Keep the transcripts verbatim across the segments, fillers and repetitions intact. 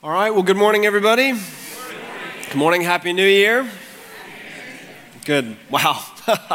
All right, well, good morning, everybody. Good morning, Happy New Year. Good, wow.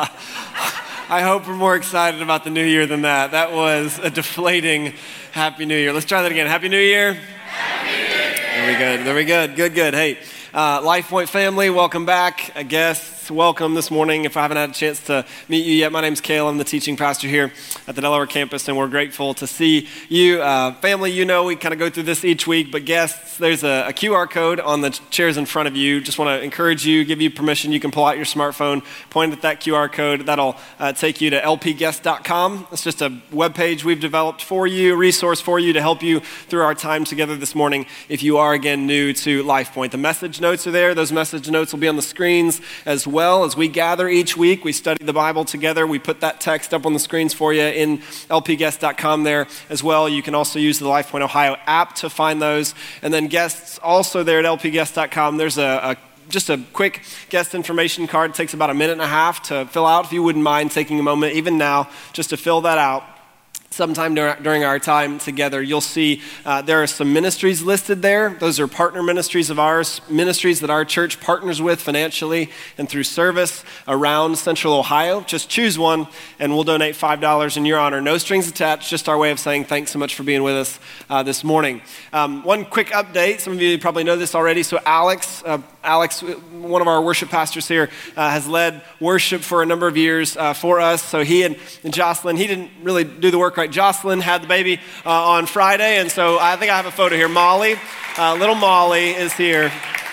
I hope we're more excited about the new year than that. That was a deflating Happy New Year. Let's try that again. Happy New Year. Happy New Year. There we go, there we go. Good, good. Hey, uh, LifePoint family, welcome back. I guess. Welcome this morning. If I haven't had a chance to meet you yet, my name's Cale. I'm the teaching pastor here at the Delaware campus, and we're grateful to see you. Uh, family, you know, we kind of go through this each week, but guests, there's a, a Q R code on the chairs in front of you. Just want to encourage you, give you permission. You can pull out your smartphone, point at that Q R code. That'll uh, take you to L P guest dot com. It's just a web page we've developed for you, a resource for you to help you through our time together this morning if you are, again, new to LifePoint. The message notes are there. Those message notes will be on the screens as well. Well, as we gather each week, we study the Bible together. We put that text up on the screens for you in L P guest dot com there as well. You can also use the LifePoint Ohio app to find those. And then guests also there at L P guest dot com. There's a, a just a quick guest information card. It takes about a minute and a half to fill out. If you wouldn't mind taking a moment, even now, just to fill that out. Sometime during our time together, you'll see uh, there are some ministries listed there. Those are partner ministries of ours, ministries that our church partners with financially and through service around Central Ohio. Just choose one, and we'll donate five dollars in your honor. No strings attached, just our way of saying thanks so much for being with us uh, this morning. Um, one quick update. Some of you probably know this already. So Alex, uh, Alex, one of our worship pastors here, uh, has led worship for a number of years uh, for us. So he and, and Jocelyn, he didn't really do the work right. Jocelyn had the baby uh, on Friday, and so I think I have a photo here. Molly, uh, little Molly is here.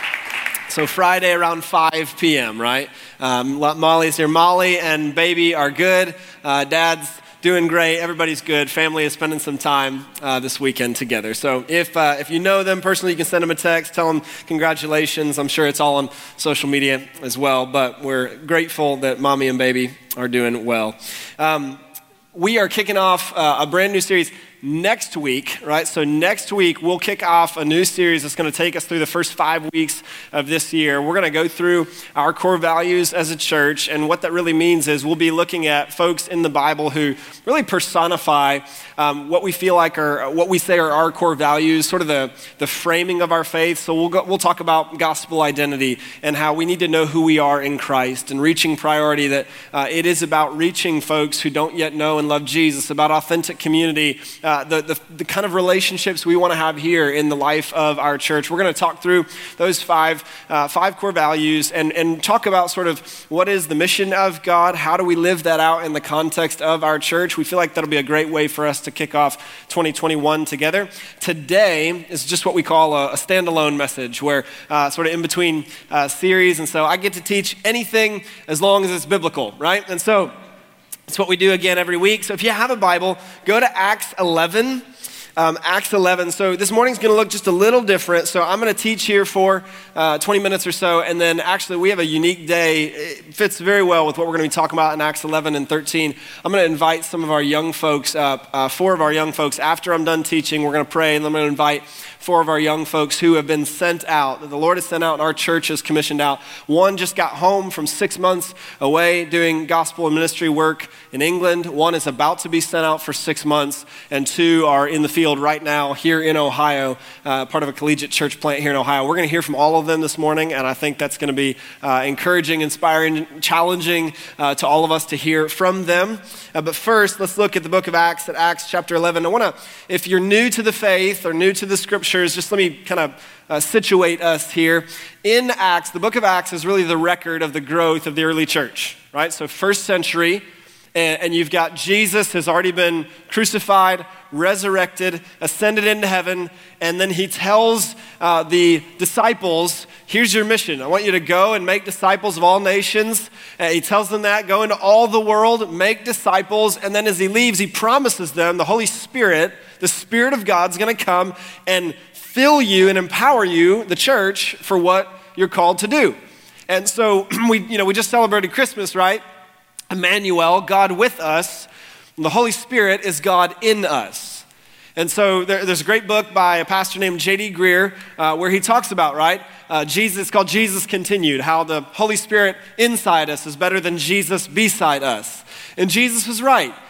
So Friday around five p.m., right? Um, Molly's here. Molly and baby are good. Uh, Dad's doing great. Everybody's good. Family is spending some time uh, this weekend together. So if uh, if you know them personally, you can send them a text, tell them congratulations. I'm sure it's all on social media as well, but we're grateful that mommy and baby are doing well. Um, We are kicking off uh, a brand new series next week, right? So next week, we'll kick off a new series that's going to take us through the first five weeks of this year. We're going to go through our core values as a church, and what that really means is we'll be looking at folks in the Bible who really personify um, what we feel like are, what we say are our core values, sort of the, the framing of our faith. So we'll go, we'll talk about gospel identity and how we need to know who we are in Christ, and reaching priority, that uh, it is about reaching folks who don't yet know and love Jesus, about authentic community, uh, the, the, the kind of relationships we want to have here in the life of our church. We're going to talk through those five uh, five core values and, and talk about sort of what is the mission of God, how do we live that out in the context of our church. We feel like that'll be a great way for us to kick off twenty twenty-one together. Today is just what we call a, a standalone message, where uh, sort of in between uh, series, and so I get to teach anything as long as it's biblical, right? And so it's what we do again every week. So if you have a Bible, go to Acts eleven. Um, Acts eleven. So this morning's going to look just a little different. So I'm going to teach here for uh, twenty minutes or so, and then actually we have a unique day. It fits very well with what we're going to be talking about in Acts eleven and thirteen. I'm going to invite some of our young folks up, uh, four of our young folks. After I'm done teaching, we're going to pray, and I'm going to invite four of our young folks who have been sent out, that the Lord has sent out and our church has commissioned out. One just got home from six months away doing gospel and ministry work in England. One is about to be sent out for six months, and two are in the field right now here in Ohio, uh, part of a collegiate church plant here in Ohio. We're going to hear from all of them this morning, and I think that's going to be uh, encouraging, inspiring, challenging uh, to all of us to hear from them. Uh, but first, let's look at the book of Acts, at Acts chapter eleven. I want to, if you're new to the faith or new to the scripture, just let me kind of uh, situate us here. In Acts, the book of Acts is really the record of the growth of the early church, right? So first century, and, and you've got Jesus has already been crucified, resurrected, ascended into heaven, and then he tells uh, the disciples, here's your mission. I want you to go and make disciples of all nations. Uh, he tells them that, go into all the world, make disciples, and then as he leaves, he promises them the Holy Spirit, the Spirit of God's going to come and fill you and empower you, the church, for what you're called to do. And so we, you know, we just celebrated Christmas, right? Emmanuel, God with us. The Holy Spirit is God in us. And so there, there's a great book by a pastor named J D Greear uh, where he talks about, right, uh, Jesus, it's called Jesus Continued, how the Holy Spirit inside us is better than Jesus beside us. And Jesus was right.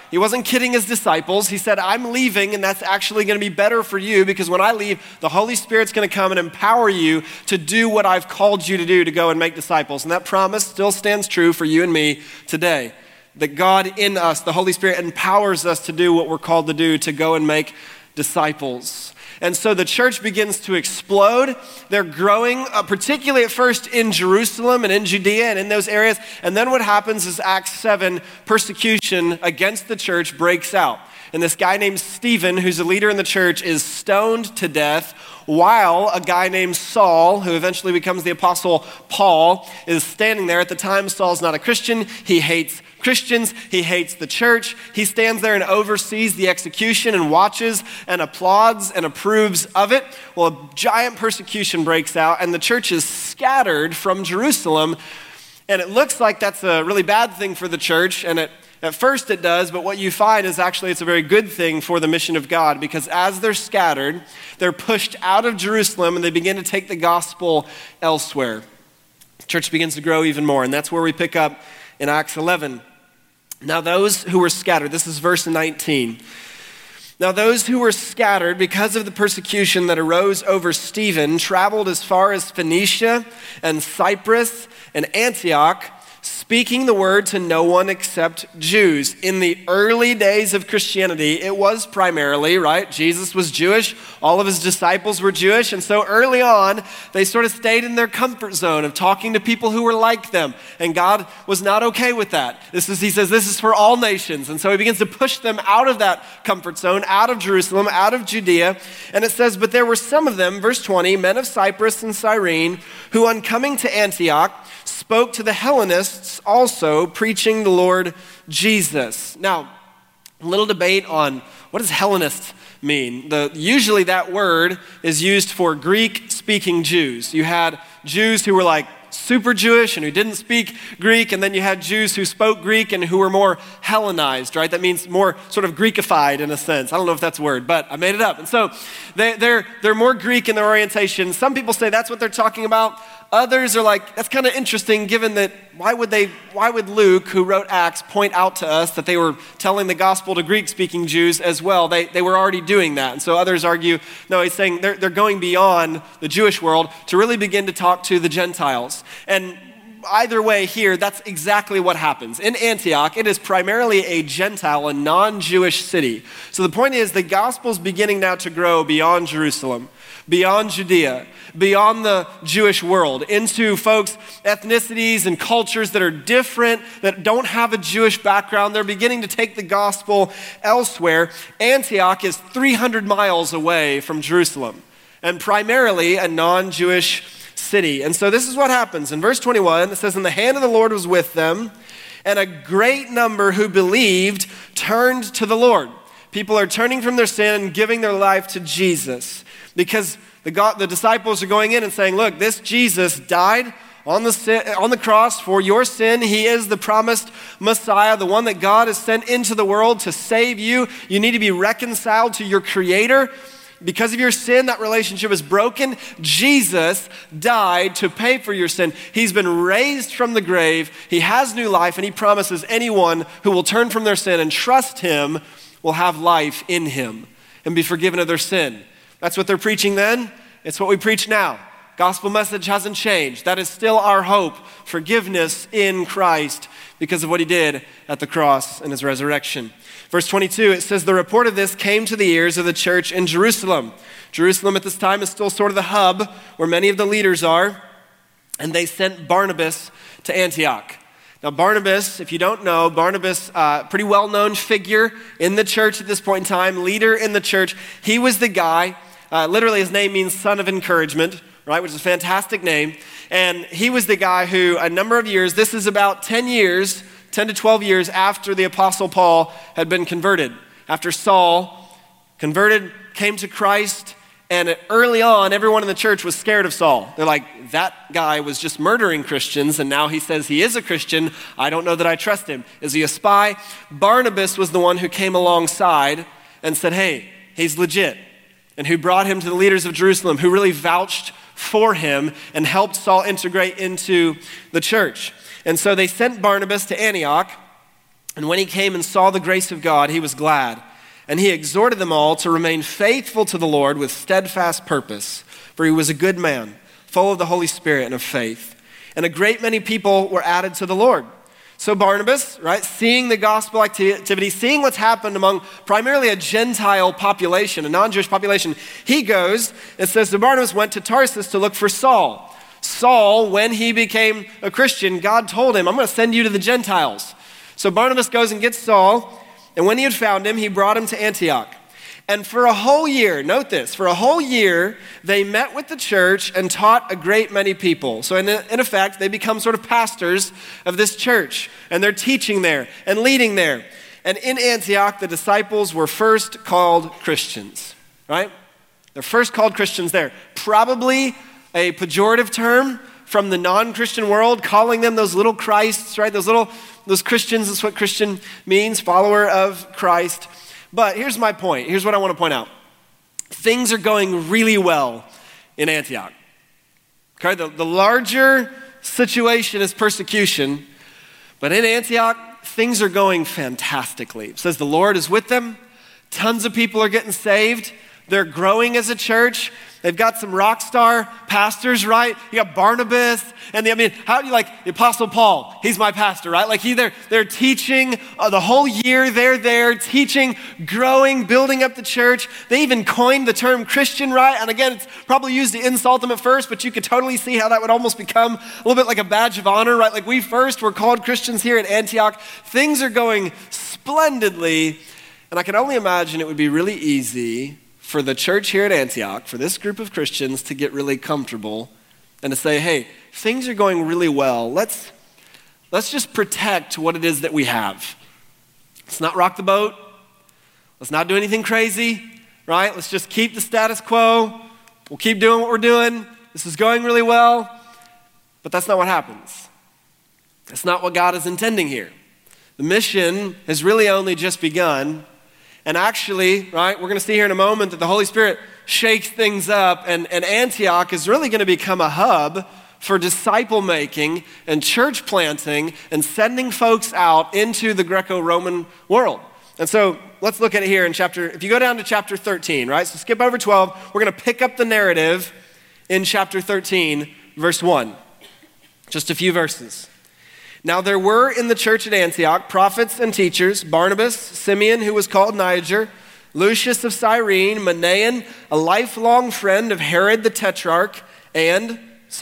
He wasn't kidding his disciples. He said, I'm leaving, and that's actually going to be better for you because when I leave, the Holy Spirit's going to come and empower you to do what I've called you to do, to go and make disciples. And that promise still stands true for you and me today. That God in us, the Holy Spirit, empowers us to do what we're called to do, to go and make disciples. And so the church begins to explode. They're growing, uh, particularly at first in Jerusalem and in Judea and in those areas. And then what happens is Acts seven, persecution against the church breaks out. And this guy named Stephen, who's a leader in the church, is stoned to death, while a guy named Saul, who eventually becomes the apostle Paul, is standing there. At the time, Saul's not a Christian. He hates Christians. He hates the church. He stands there and oversees the execution and watches and applauds and approves of it. Well, a giant persecution breaks out, and the church is scattered from Jerusalem. And it looks like that's a really bad thing for the church, and it At first it does, but what you find is actually it's a very good thing for the mission of God, because as they're scattered, they're pushed out of Jerusalem and they begin to take the gospel elsewhere. The church begins to grow even more, and that's where we pick up in Acts eleven. Now those who were scattered, this is verse nineteen. Now those who were scattered because of the persecution that arose over Stephen traveled as far as Phoenicia and Cyprus and Antioch, speaking the word to no one except Jews. In the early days of Christianity, it was primarily, right? Jesus was Jewish. All of his disciples were Jewish. And so early on, they sort of stayed in their comfort zone of talking to people who were like them. And God was not okay with that. This is, he says, this is for all nations. And so he begins to push them out of that comfort zone, out of Jerusalem, out of Judea. And it says, but there were some of them, verse twenty, men of Cyprus and Cyrene, who on coming to Antioch, spoke to the Hellenists also, preaching the Lord Jesus. Now, a little debate on what does Hellenist mean. The, usually that word is used for Greek-speaking Jews. You had Jews who were like super Jewish and who didn't speak Greek, and then you had Jews who spoke Greek and who were more Hellenized, right? That means more sort of Greekified in a sense. I don't know if that's a word, but I made it up. And so they, they're, they're more Greek in their orientation. Some people say that's what they're talking about. Others are like, that's kind of interesting given that why would they, why would Luke, who wrote Acts, point out to us that they were telling the gospel to Greek-speaking Jews as well? They, they were already doing that. And so others argue, no, he's saying they're, they're going beyond the Jewish world to really begin to talk to the Gentiles. And either way here, that's exactly what happens. In Antioch, it is primarily a Gentile, a non-Jewish city. So the point is the gospel's beginning now to grow beyond Jerusalem, beyond Judea, beyond the Jewish world, into folks, ethnicities and cultures that are different, that don't have a Jewish background. They're beginning to take the gospel elsewhere. Antioch is three hundred miles away from Jerusalem, and primarily a non-Jewish city. And so this is what happens. In verse twenty-one, it says, and the hand of the Lord was with them, and a great number who believed turned to the Lord. People are turning from their sin and giving their life to Jesus, because the, God, the disciples are going in and saying, look, this Jesus died on the, sin, on the cross for your sin. He is the promised Messiah, the one that God has sent into the world to save you. You need to be reconciled to your Creator. Because of your sin, that relationship is broken. Jesus died to pay for your sin. He's been raised from the grave. He has new life, and he promises anyone who will turn from their sin and trust him will have life in him and be forgiven of their sin. That's what they're preaching then. It's what we preach now. Gospel message hasn't changed. That is still our hope. Forgiveness in Christ because of what he did at the cross and his resurrection. Verse twenty-two, it says, the report of this came to the ears of the church in Jerusalem. Jerusalem at this time is still sort of the hub where many of the leaders are. And they sent Barnabas to Antioch. Now Barnabas, if you don't know, Barnabas, uh, pretty well-known figure in the church at this point in time, leader in the church. He was the guy, uh, literally his name means son of encouragement, right, which is a fantastic name. And he was the guy who a number of years, this is about ten years, ten to twelve years after the Apostle Paul had been converted. After Saul converted, came to Christ, and early on, everyone in the church was scared of Saul. They're like, that guy was just murdering Christians, and now he says he is a Christian. I don't know that I trust him. Is he a spy? Barnabas was the one who came alongside and said, hey, he's legit, and who brought him to the leaders of Jerusalem, who really vouched for him and helped Saul integrate into the church. And so they sent Barnabas to Antioch, And when he came and saw the grace of God, he was glad. And he exhorted them all to remain faithful to the Lord with steadfast purpose. For he was a good man, full of the Holy Spirit and of faith. And a great many people were added to the Lord. So Barnabas, right, seeing the gospel activity, seeing what's happened among primarily a Gentile population, a non-Jewish population, he goes, it says, so Barnabas went to Tarsus to look for Saul. Saul, when he became a Christian, God told him, I'm going to send you to the Gentiles. So Barnabas goes and gets Saul, and when he had found him, he brought him to Antioch. And for a whole year, note this, for a whole year, they met with the church and taught a great many people. So in, in effect, they become sort of pastors of this church, and they're teaching there and leading there. And in Antioch, the disciples were first called Christians, right? They're first called Christians there. Probably a pejorative term from the non-Christian world, calling them those little Christs, right? Those little, those Christians, that's what Christian means, follower of Christ. But here's my point. Here's what I want to point out. Things are going really well in Antioch. Okay, the, the larger situation is persecution, but in Antioch, things are going fantastically. It says the Lord is with them. Tons of people are getting saved. They're growing as a church. They've got some rock star pastors, right? You got Barnabas, and the, I mean, how do you like the Apostle Paul? He's my pastor, right? Like he, they're, they're teaching uh, the whole year. They're there teaching, growing, building up the church. They even coined the term Christian, right? And again, it's probably used to insult them at first, but you could totally see how that would almost become a little bit like a badge of honor, right? Like we first were called Christians here at Antioch. Things are going splendidly, and I can only imagine it would be really easy for the church here at Antioch, for this group of Christians to get really comfortable and to say, hey, things are going really well. Let's, let's just protect what it is that we have. Let's not rock the boat. Let's not do anything crazy, right? Let's just keep the status quo. We'll keep doing what we're doing. This is going really well. But that's not what happens. That's not what God is intending here. The mission has really only just begun. And actually, right, we're going to see here in a moment that the Holy Spirit shakes things up, and, and Antioch is really going to become a hub for disciple making and church planting and sending folks out into the Greco-Roman world. And so let's look at it here in chapter, if you go down to chapter thirteen, right? So skip over twelve, we're going to pick up the narrative in chapter thirteen, verse one. Just a few verses. Now there were in the church at Antioch prophets and teachers, Barnabas, Simeon, who was called Niger, Lucius of Cyrene, Manaen, a lifelong friend of Herod the Tetrarch, and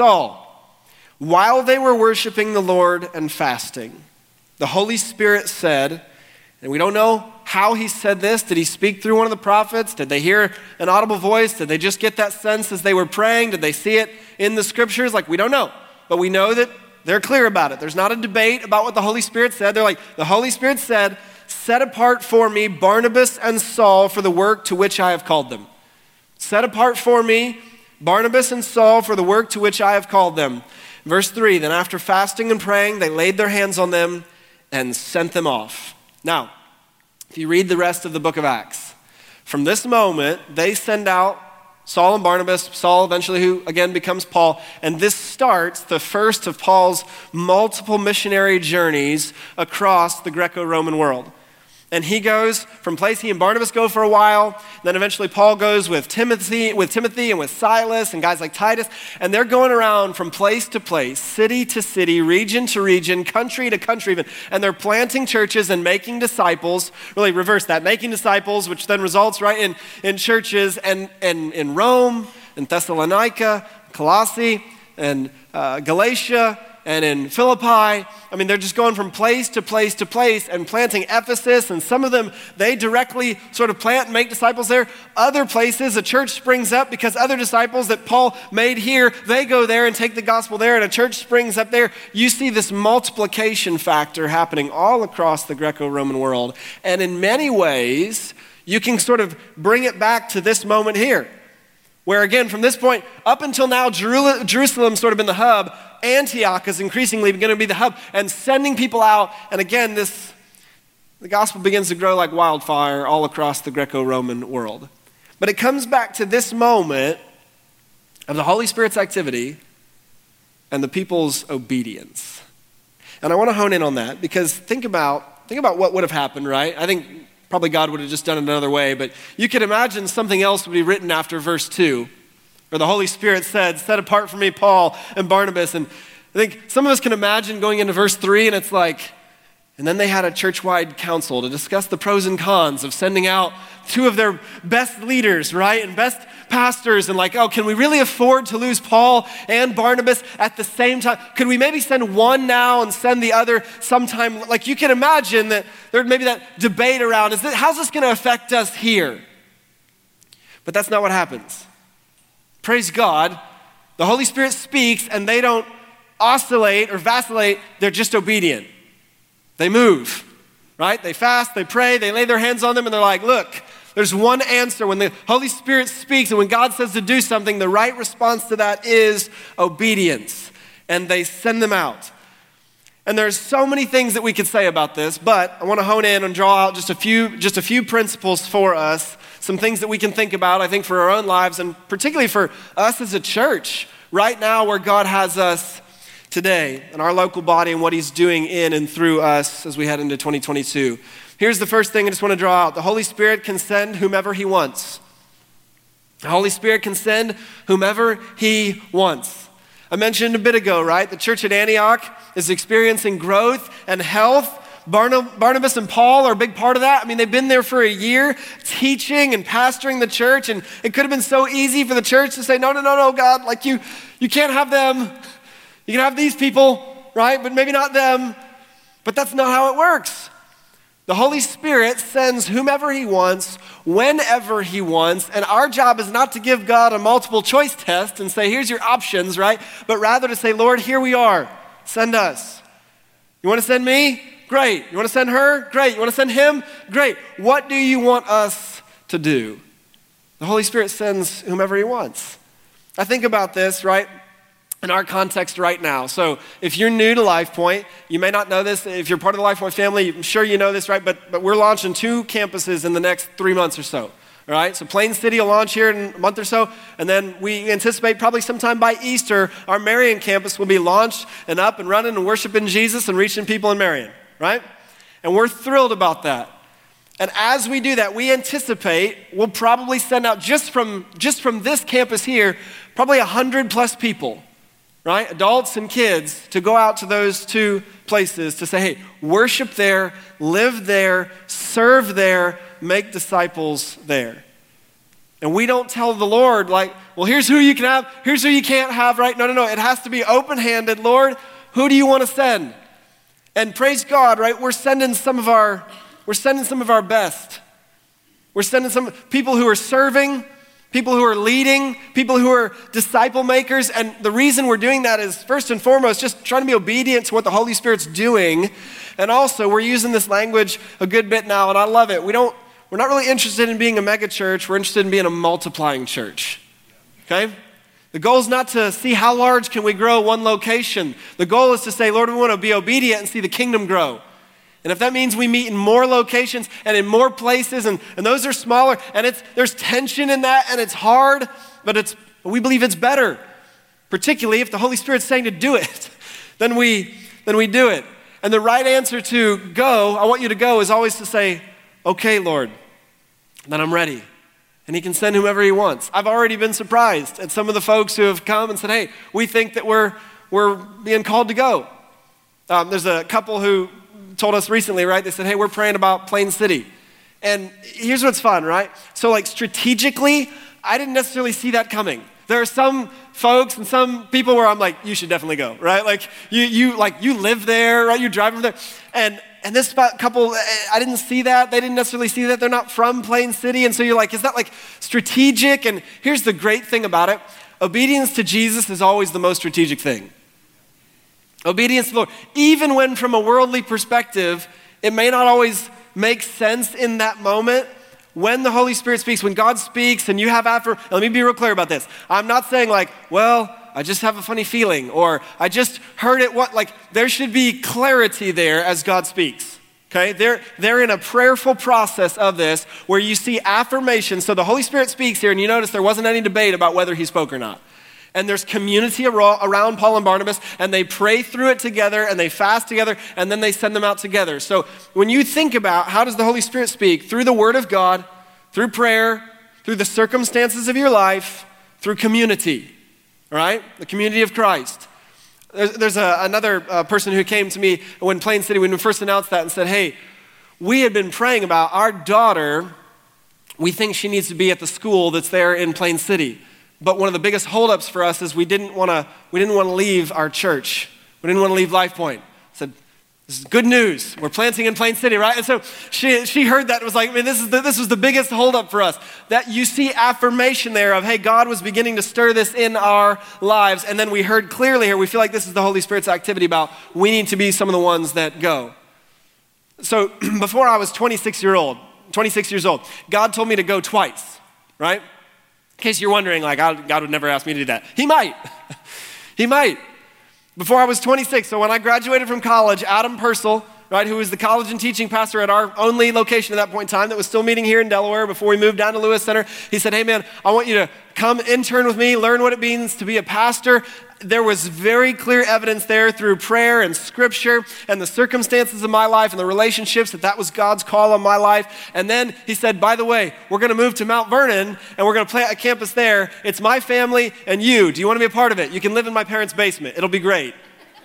Saul. While they were worshiping the Lord and fasting, the Holy Spirit said, and we don't know how he said this. Did he speak through one of the prophets? Did they hear an audible voice? Did they just get that sense as they were praying? Did they see it in the scriptures? Like, we don't know. But we know that they're clear about it. There's not a debate about what the Holy Spirit said. They're like, the Holy Spirit said, set apart for me Barnabas and Saul for the work to which I have called them. Set apart for me Barnabas and Saul for the work to which I have called them. Verse three, then after fasting and praying, they laid their hands on them and sent them off. Now, if you read the rest of the book of Acts, from this moment, they send out Saul and Barnabas, Saul eventually who again becomes Paul, and this starts the first of Paul's multiple missionary journeys across the Greco-Roman world. And he goes from place, he and Barnabas go for a while, then eventually Paul goes with Timothy, with Timothy and with Silas and guys like Titus, and they're going around from place to place, city to city, region to region, country to country even, and they're planting churches and making disciples, really reverse that, making disciples, which then results right in, in churches and, and in Rome, in Thessalonica, Colossae, and uh, Galatia, and in Philippi. I mean, they're just going from place to place to place and planting Ephesus, and some of them, they directly sort of plant and make disciples there. Other places, a church springs up because other disciples that Paul made here, they go there and take the gospel there, and a church springs up there. You see this multiplication factor happening all across the Greco-Roman world. And in many ways, you can sort of bring it back to this moment here, where again, from this point up until now, Jerusalem's sort of been the hub. Antioch is increasingly going to be the hub and sending people out. And again, this the gospel begins to grow like wildfire all across the Greco-Roman world. But it comes back to this moment of the Holy Spirit's activity and the people's obedience. And I want to hone in on that because think about think about what would have happened, right? I think probably God would have just done it another way, but you could imagine something else would be written after verse two, where the Holy Spirit said, set apart for me Paul and Barnabas. And I think some of us can imagine going into verse three and it's like, and then they had a church-wide council to discuss the pros and cons of sending out two of their best leaders, right? And best pastors, and like, oh, can we really afford to lose Paul and Barnabas at the same time? Could we maybe send one now and send the other sometime? Like, you can imagine that there'd maybe that debate around, is this, how's this gonna affect us here? But that's not what happens. Praise God, the Holy Spirit speaks and they don't oscillate or vacillate, they're just obedient. They move, right? They fast, they pray, they lay their hands on them, and they're like, look, there's one answer. When the Holy Spirit speaks and when God says to do something, the right response to that is obedience. And they send them out. And there's so many things that we could say about this, but I want to hone in and draw out just a few, just a few principles for us, some things that we can think about, I think, for our own lives, and particularly for us as a church, right now where God has us today in our local body and what he's doing in and through us as we head into twenty twenty-two. Here's the first thing I just want to draw out. The Holy Spirit can send whomever he wants. The Holy Spirit can send whomever he wants. I mentioned a bit ago, right? The church at Antioch is experiencing growth and health. Barnabas and Paul are a big part of that. I mean, they've been there for a year teaching and pastoring the church, and it could have been so easy for the church to say, no, no, no, no, God, like you, you can't have them. You can have these people, right? But maybe not them. But that's not how it works. The Holy Spirit sends whomever he wants, whenever he wants, and our job is not to give God a multiple choice test and say, here's your options, right? But rather to say, Lord, here we are. Send us. You want to send me? Great. You want to send her? Great. You want to send him? Great. What do you want us to do? The Holy Spirit sends whomever he wants. I think about this, right? In our context right now. So if you're new to LifePoint, you may not know this. If you're part of the LifePoint family, I'm sure you know this, right? But, but we're launching two campuses in the next three months or so, all right? So Plain City will launch here in a month or so, and then we anticipate probably sometime by Easter, our Marion campus will be launched and up and running and worshiping Jesus and reaching people in Marion, right? And we're thrilled about that. And as we do that, we anticipate we'll probably send out just from, just from this campus here, probably one hundred plus people, right? Adults and kids to go out to those two places to say, hey, worship there, live there, serve there, make disciples there. And we don't tell the Lord like, well, here's who you can have, here's who you can't have, right? No, no, no. It has to be open-handed. Lord, who do you want to send? And praise God, right? We're sending some of our, we're sending some of our best. We're sending some people who are serving, people who are leading, people who are disciple makers. And the reason we're doing that is first and foremost, just trying to be obedient to what the Holy Spirit's doing. And also we're using this language a good bit now, and I love it. We don't, we're not really interested in being a mega church. We're interested in being a multiplying church, okay? The goal is not to see how large can we grow one location. The goal is to say, Lord, we want to be obedient and see the kingdom grow. And if that means we meet in more locations and in more places, and, and those are smaller, and it's there's tension in that, and it's hard, but it's we believe it's better, particularly if the Holy Spirit's saying to do it, then we then we do it. And the right answer to go, I want you to go, is always to say, okay, Lord, then I'm ready. And he can send whomever he wants. I've already been surprised at some of the folks who have come and said, hey, we think that we're we're being called to go. Um, there's a couple who told us recently, right? They said, hey, we're praying about Plain City. And here's what's fun, right? So like strategically, I didn't necessarily see that coming. There are some folks and some people where I'm like, you should definitely go, right? Like you you like you live there, right? You drive over there. And and this spot, couple, I didn't see that. They didn't necessarily see that. They're not from Plain City. And so you're like, is that like strategic? And here's the great thing about it. Obedience to Jesus is always the most strategic thing. Obedience to the Lord. Even when from a worldly perspective, it may not always make sense in that moment. When the Holy Spirit speaks, when God speaks and you have after, let me be real clear about this. I'm not saying like, well, I just have a funny feeling, or I just heard it, what, like there should be clarity there as God speaks, okay? They're, they're in a prayerful process of this where you see affirmation. So the Holy Spirit speaks here and you notice there wasn't any debate about whether he spoke or not. And there's community around Paul and Barnabas, and they pray through it together, and they fast together, and then they send them out together. So when you think about how does the Holy Spirit speak? Through the Word of God, through prayer, through the circumstances of your life, through community, all right? The community of Christ. There's, there's a, another uh, person who came to me when Plain City, when we first announced that, and said, hey, we had been praying about our daughter. We think she needs to be at the school that's there in Plain City. But one of the biggest holdups for us is we didn't want to we didn't want to leave our church. We didn't want to leave Life Point. I said, this is good news. We're planting in Plain City, right? And so she she heard that and was like, I mean, this is the, this was the biggest holdup for us. That you see affirmation there of, hey, God was beginning to stir this in our lives. And then we heard clearly here, we feel like this is the Holy Spirit's activity about we need to be some of the ones that go. So before I was twenty-six year old, twenty-six years old, God told me to go twice, right? In case you're wondering, like, God would never ask me to do that. He might. He might. Before I was twenty-six, so when I graduated from college, Adam Purcell, right, who was the college and teaching pastor at our only location at that point in time that was still meeting here in Delaware before we moved down to Lewis Center, he said, hey man, I want you to come intern with me, learn what it means to be a pastor. There was very clear evidence there through prayer and scripture and the circumstances of my life and the relationships that that was God's call on my life. And then he said, by the way, we're going to move to Mount Vernon and we're going to plant a campus there. It's my family and you. Do you want to be a part of it? You can live in my parents' basement. It'll be great.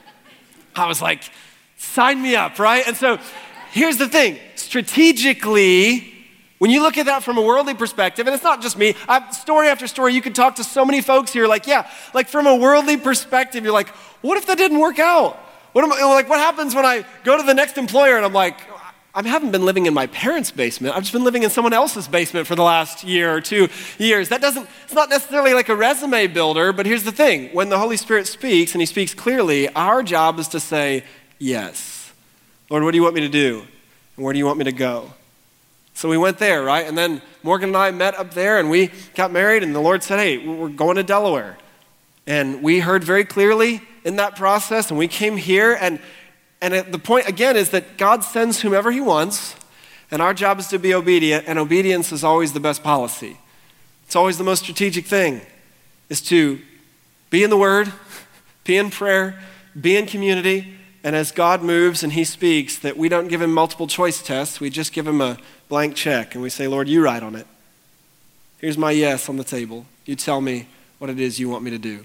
I was like, sign me up, right? And so here's the thing. Strategically, when you look at that from a worldly perspective, and it's not just me, I've, story after story, you could talk to so many folks here, like, yeah, like from a worldly perspective, you're like, what if that didn't work out? What am I, like, what happens when I go to the next employer and I'm like, I haven't been living in my parents' basement. I've just been living in someone else's basement for the last year or two years. That doesn't, it's not necessarily like a resume builder, but here's the thing. When the Holy Spirit speaks, and he speaks clearly, our job is to say, yes. Lord, what do you want me to do? And where do you want me to go? So we went there, right? And then Morgan and I met up there and we got married and the Lord said, hey, we're going to Delaware. And we heard very clearly in that process and we came here and and the point again is that God sends whomever he wants and our job is to be obedient, and obedience is always the best policy. It's always the most strategic thing, is to be in the Word, be in prayer, be in community, and as God moves and he speaks, that we don't give him multiple choice tests, we just give him a blank check and we say, Lord, you write on it. Here's my yes on the table. You tell me what it is you want me to do.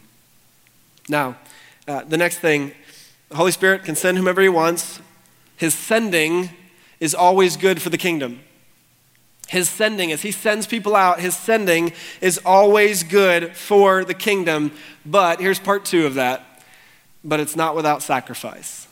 Now, uh, the next thing, the Holy Spirit can send whomever he wants. His sending is always good for the kingdom. His sending, as he sends people out, his sending is always good for the kingdom. But here's part two of that. But it's not without sacrifice.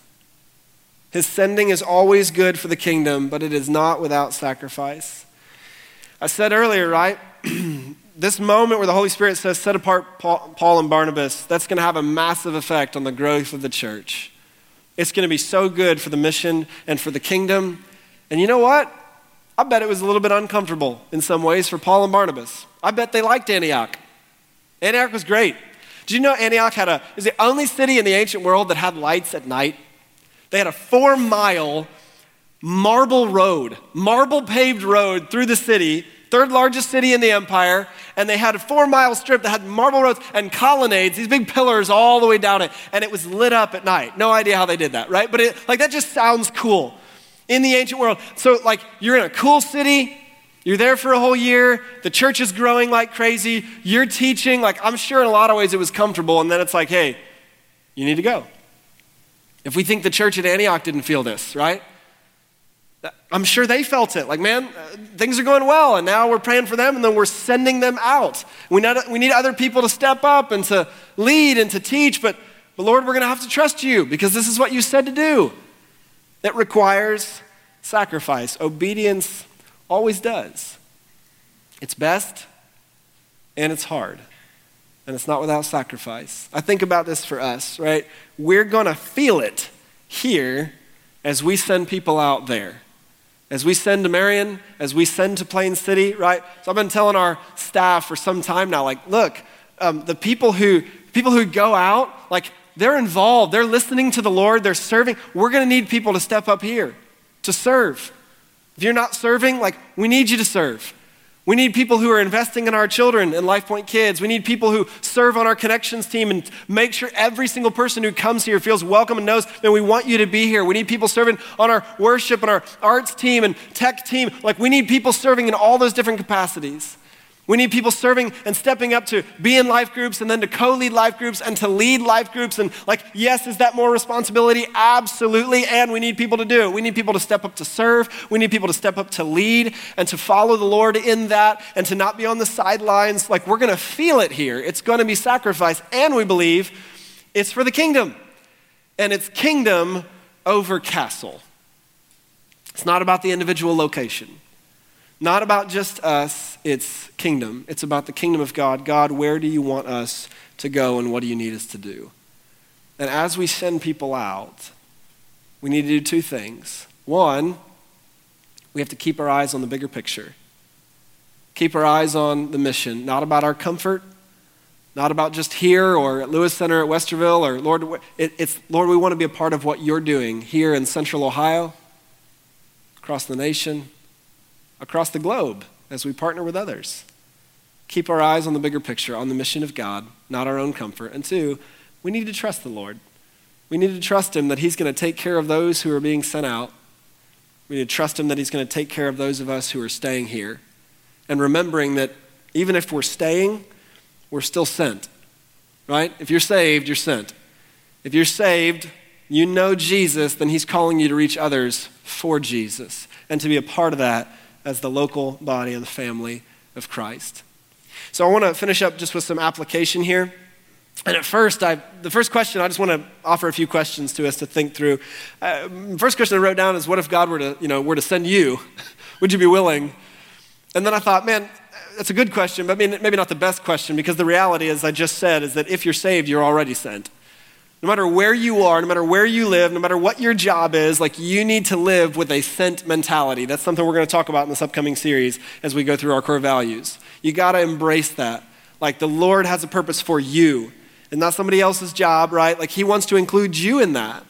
His sending is always good for the kingdom, but it is not without sacrifice. I said earlier, right? This moment where the Holy Spirit says, set apart Paul and Barnabas, that's going to have a massive effect on the growth of the church. It's going to be so good for the mission and for the kingdom. And you know what? I bet it was a little bit uncomfortable in some ways for Paul and Barnabas. I bet they liked Antioch. Antioch was great. Did you know Antioch had a, it was the only city in the ancient world that had lights at night? They had a four mile marble road, marble paved road through the city, third largest city in the empire, and they had a four mile strip that had marble roads and colonnades, these big pillars all the way down it, and it was lit up at night. No idea how they did that, right? But it, like that just sounds cool in the ancient world. So like you're in a cool city, you're there for a whole year, the church is growing like crazy, you're teaching, like I'm sure in a lot of ways it was comfortable, and then it's like, hey, you need to go. If we think the church at Antioch didn't feel this, right? I'm sure they felt it. Like, man, uh, things are going well, and now we're praying for them, and then we're sending them out. We need, we need other people to step up and to lead and to teach, but, but Lord, we're going to have to trust you because this is what you said to do. It requires sacrifice. Obedience always does. It's best, and it's hard, and it's not without sacrifice. I think about this for us, right? We're going to feel it here as we send people out there. As we send to Marion, as we send to Plain City, right? So I've been telling our staff for some time now, like, look, um, the people who people who go out, like, they're involved. They're listening to the Lord. They're serving. We're going to need people to step up here to serve. If you're not serving, like, we need you to serve. We need people who are investing in our children and LifePoint Kids. We need people who serve on our connections team and make sure every single person who comes here feels welcome and knows that we want you to be here. We need people serving on our worship and our arts team and tech team. Like, we need people serving in all those different capacities. We need people serving and stepping up to be in life groups and then to co-lead life groups and to lead life groups. And like, yes, is that more responsibility? Absolutely. And we need people to do it. We need people to step up to serve. We need people to step up to lead and to follow the Lord in that and to not be on the sidelines. Like, we're going to feel it here. It's going to be sacrifice. And we believe it's for the kingdom. And it's kingdom over castle. It's not about the individual location. Not about just us, it's kingdom. It's about the kingdom of God. God, where do you want us to go and what do you need us to do? And as we send people out, we need to do two things. One, we have to keep our eyes on the bigger picture. Keep our eyes on the mission, not about our comfort, not about just here or at Lewis Center at Westerville, or Lord, it, it's, Lord, we want to be a part of what you're doing here in Central Ohio, across the nation, across the globe as we partner with others. Keep our eyes on the bigger picture, on the mission of God, not our own comfort. And two, we need to trust the Lord. We need to trust him that he's going to take care of those who are being sent out. We need to trust him that he's going to take care of those of us who are staying here. And remembering that even if we're staying, we're still sent, right? If you're saved, you're sent. If you're saved, you know Jesus, then he's calling you to reach others for Jesus and to be a part of that as the local body and the family of Christ. So I want to finish up just with some application here. And at first, I, the first question, I just want to offer a few questions to us to think through. Uh, first question I wrote down is, what if God were to, you know, were to send you? Would you be willing? And then I thought, man, that's a good question, but maybe not the best question, because the reality, as I just said, is that if you're saved, you're already sent. No matter where you are, no matter where you live, no matter what your job is, like, you need to live with a sent mentality. That's something we're going to talk about in this upcoming series as we go through our core values. You got to embrace that. Like, the Lord has a purpose for you and not somebody else's job, right? Like, he wants to include you in that.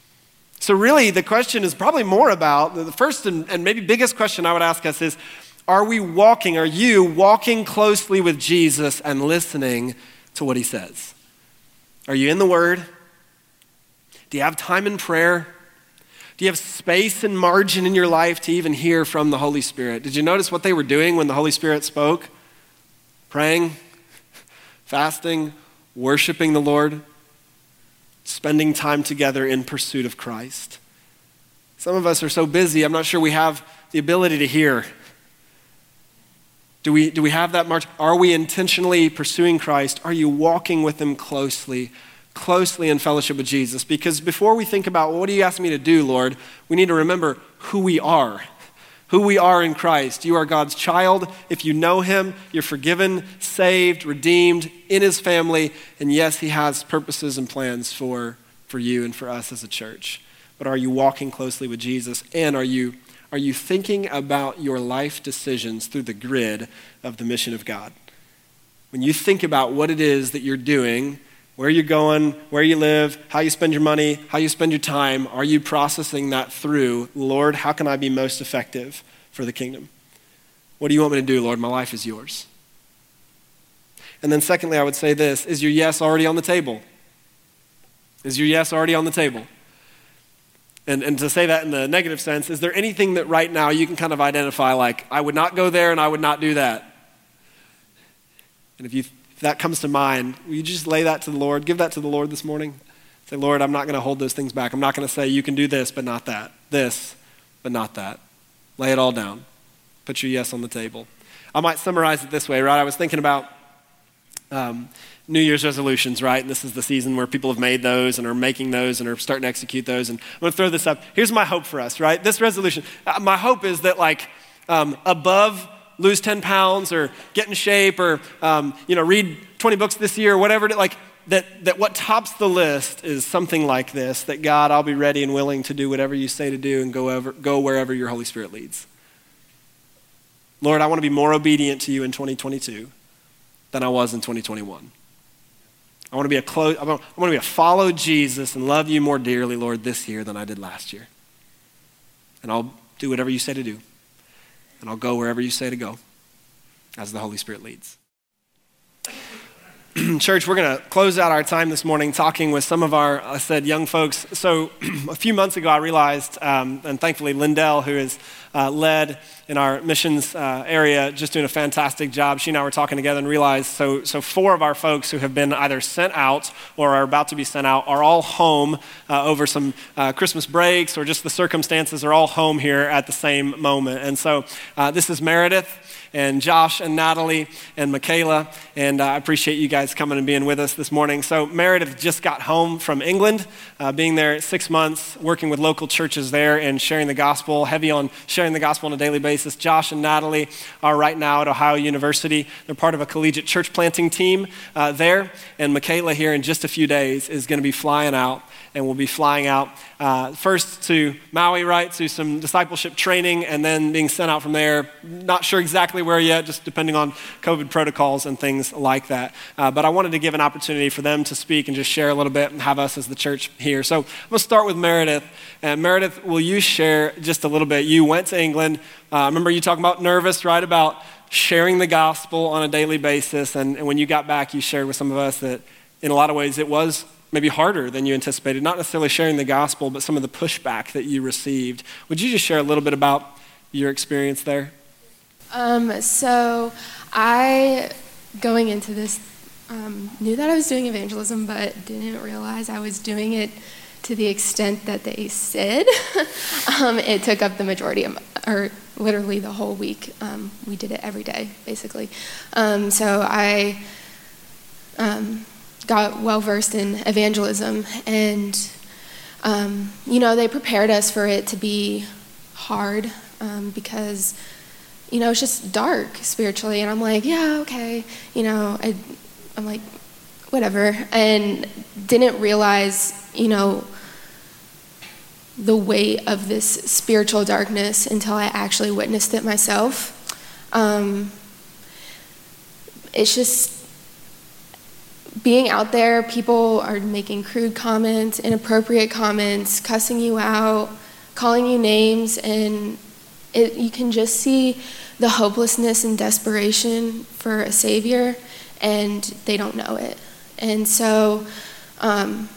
So really, the question is probably more about, the first and, and maybe biggest question I would ask us is, are we walking, are you walking closely with Jesus and listening to what he says? Are you in the Word? Do you have time in prayer? Do you have space and margin in your life to even hear from the Holy Spirit? Did you notice what they were doing when the Holy Spirit spoke? Praying, fasting, worshiping the Lord, spending time together in pursuit of Christ. Some of us are so busy, I'm not sure we have the ability to hear. Do we, do we have that march? Are we intentionally pursuing Christ? Are you walking with him closely, closely in fellowship with Jesus? Because before we think about, well, what do you ask me to do, Lord? We need to remember who we are, who we are in Christ. You are God's child. If you know him, you're forgiven, saved, redeemed, in his family. And yes, he has purposes and plans for, for you and for us as a church. But are you walking closely with Jesus? And are you Are you thinking about your life decisions through the grid of the mission of God? When you think about what it is that you're doing, where you're going, where you live, how you spend your money, how you spend your time, are you processing that through, Lord, how can I be most effective for the kingdom? What do you want me to do, Lord? My life is yours. And then secondly, I would say this, is your yes already on the table? Is your yes already on the table? And, and to say that in the negative sense, is there anything that right now you can kind of identify, like, I would not go there and I would not do that? And if, you, if that comes to mind, will you just lay that to the Lord? Give that to the Lord this morning. Say, Lord, I'm not going to hold those things back. I'm not going to say you can do this, but not that. This, but not that. Lay it all down. Put your yes on the table. I might summarize it this way, right? I was thinking about um, New Year's resolutions, right? And this is the season where people have made those and are making those and are starting to execute those. And I'm going to throw this up. Here's my hope for us, right? This resolution, uh, my hope is that, like, um, above lose ten pounds or get in shape or, um, you know, read twenty books this year or whatever, like that, that what tops the list is something like this, that God, I'll be ready and willing to do whatever you say to do and go, over, go wherever your Holy Spirit leads. Lord, I want to be more obedient to you in twenty twenty-two than I was in twenty twenty-one. I want to be a close, I want, I want to be a follow Jesus and love you more dearly, Lord, this year than I did last year. And I'll do whatever you say to do. And I'll go wherever you say to go. as the Holy Spirit leads. Church, we're going to close out our time this morning talking with some of our, I said, young folks. So a few months ago, I realized, um, and thankfully Lindell, who is uh, led in our missions uh, area, just doing a fantastic job. She and I were talking together and realized, so so four of our folks who have been either sent out or are about to be sent out are all home uh, over some uh, Christmas breaks, or just the circumstances are all home here at the same moment. And so uh, this is Meredith and Josh and Natalie and Michaela, and uh, I appreciate you guys coming and being with us this morning. So Meredith just got home from England, uh, being there six months, working with local churches there and sharing the gospel, heavy on sharing the gospel on a daily basis. Josh and Natalie are right now at Ohio University. They're part of a collegiate church planting team uh, there, and Michaela here in just a few days is going to be flying out, and we'll be flying out uh, first to Maui, right, to some discipleship training, and then being sent out from there. Not sure exactly where yet, just depending on COVID protocols and things like that. Uh, but I wanted to give an opportunity for them to speak and just share a little bit and have us as the church here. So I'm going to start with Meredith. And Meredith, will you share just a little bit? You went to England. Uh, I remember you talking about nervous, right, about sharing the gospel on a daily basis. And, and when you got back, you shared with some of us that in a lot of ways it was maybe harder than you anticipated, not necessarily sharing the gospel, but some of the pushback that you received. Would you just share a little bit about your experience there? Um, so I, going into this, um, knew that I was doing evangelism, but didn't realize I was doing it to the extent that they said. um, it took up the majority of, or literally the whole week. Um, we did it every day, basically. Um, so I um, got well-versed in evangelism, and, um, you know, they prepared us for it to be hard um, because, you know, it's just dark spiritually. And I'm like, yeah, okay. You know, I, I'm like, whatever. And didn't realize, you know, the weight of this spiritual darkness until I actually witnessed it myself. Um, it's just being out there, people are making crude comments, inappropriate comments, cussing you out, calling you names, and it, you can just see the hopelessness and desperation for a savior, and they don't know it. And so um,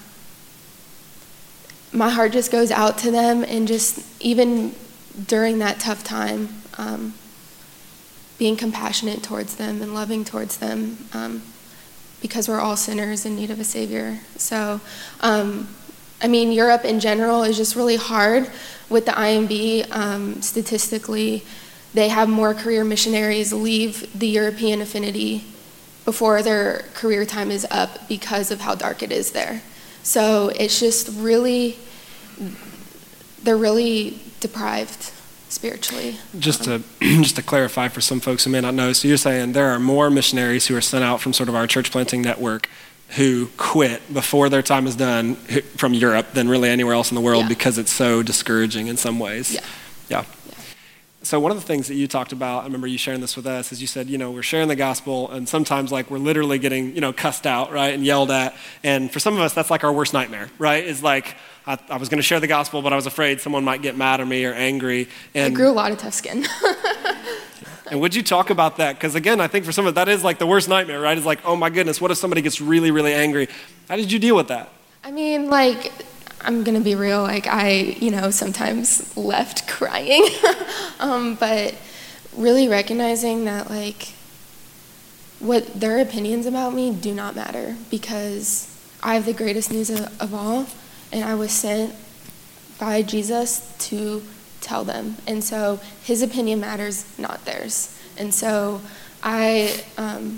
my heart just goes out to them, and just even during that tough time, um, being compassionate towards them and loving towards them, um, because we're all sinners in need of a savior. So, um, I mean, Europe in general is just really hard with the I M B. Um, statistically, they have more career missionaries leave the European affinity before their career time is up because of how dark it is there. So it's just really, they're really deprived spiritually. Just to just to clarify for some folks who may not know, so you're saying there are more missionaries who are sent out from sort of our church planting network who quit before their time is done from Europe than really anywhere else in the world, yeah, because it's so discouraging in some ways. Yeah. Yeah. So one of the things that you talked about, I remember you sharing this with us, is you said, you know, we're sharing the gospel, and sometimes like we're literally getting, you know, cussed out, right, and yelled at. And for some of us, that's like our worst nightmare, right? Is like, I, I was going to share the gospel, but I was afraid someone might get mad at me or angry. And I grew a lot of tough skin. And would you talk about that? Because again, I think for some of that is like the worst nightmare, right? It's like, oh my goodness, what if somebody gets really, really angry? How did you deal with that? I mean, like, I'm going to be real, like I, you know, sometimes left crying, um, but really recognizing that like what their opinions about me do not matter, because I have the greatest news of, of all, and I was sent by Jesus to tell them. And so his opinion matters, not theirs. And so I, um,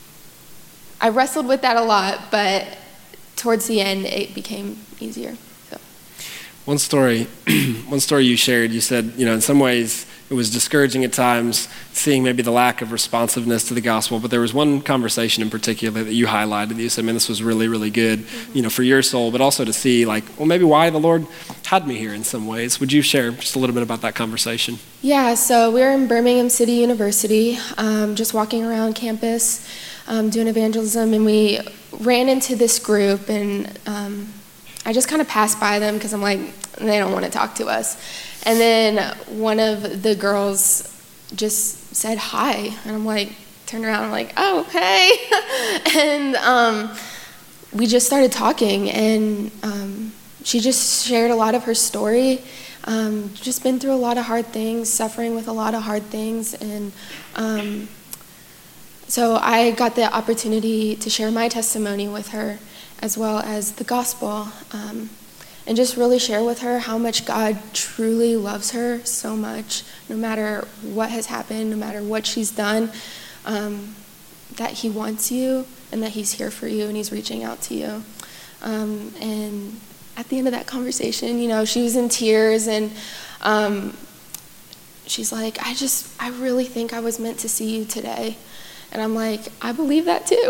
I wrestled with that a lot, but towards the end it became easier. So. One story, one story you shared, you said, you know, in some ways it was discouraging at times, seeing maybe the lack of responsiveness to the gospel, but there was one conversation in particular that you highlighted. You said, man, this was really, really good, mm-hmm. you know, for your soul, but also to see like, well, maybe why the Lord had me here in some ways. Would you share just a little bit about that conversation? Yeah, so we were in Birmingham City University, um, just walking around campus, um, doing evangelism, and we ran into this group, and um, I just kind of passed by them because I'm like, they don't want to talk to us. And then one of the girls just said hi. And I'm like, turned around, I'm like, oh, hey. and um, we just started talking, and um, she just shared a lot of her story. Um, just been through a lot of hard things, suffering with a lot of hard things. And um, so I got the opportunity to share my testimony with her, as well as the gospel, um, and just really share with her how much God truly loves her so much, no matter what has happened, no matter what she's done, um, that he wants you and that he's here for you and he's reaching out to you. Um, and at the end of that conversation, you know, she was in tears, and um, she's like, I just, I really think I was meant to see you today. And I'm like, I believe that too.